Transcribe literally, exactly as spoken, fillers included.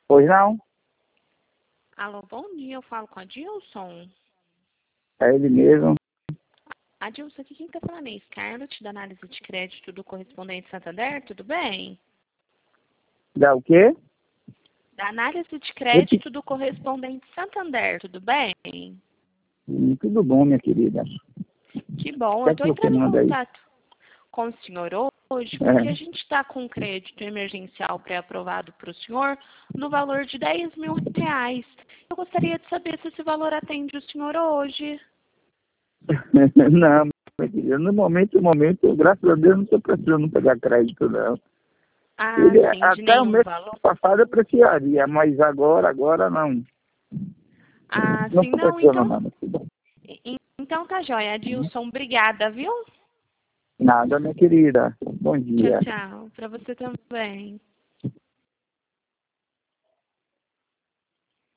Pois não? Alô, bom dia, eu falo com a Dilson. É ele mesmo. Adilson, aqui quem está falando é Scarlett, da análise de crédito do correspondente Santander, tudo bem? Dá o quê? Da análise de crédito do correspondente Santander, tudo bem? Hum, Tudo bom, minha querida. Que O bom, que eu é que estou você entrando em manda aí? contato com o senhor hoje, É. porque a gente está com um crédito emergencial pré-aprovado para o senhor no valor de dez mil reais. Eu gostaria de saber se esse valor atende o senhor hoje. Não, minha querida, no momento, no momento, graças a Deus, não estou precisando pegar crédito, não. Ah, Ele, sim, de até o nenhum mês valor? passado eu precisaria, mas agora, agora não. Ah, Não sim, estou não, precisando então... nada. Tudo bom. e- Então tá joia, Adilson, obrigada, viu? Nada, minha querida. Bom Tchau, dia. tchau. Para você também.